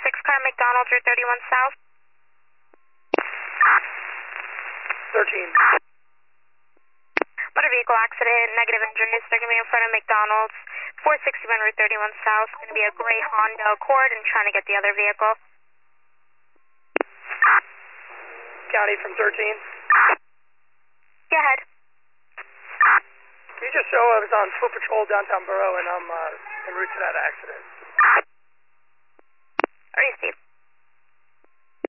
car, McDonald's, Route 31 South. 13. Motor vehicle accident, negative injuries. They're going to be in front of McDonald's, 461 Route 31 South. It's going to be a gray Honda Accord and trying to get the other vehicle. County from 13. Go ahead. Can you just show I was on foot patrol downtown Borough and I'm en route to that accident? Alright, Steve.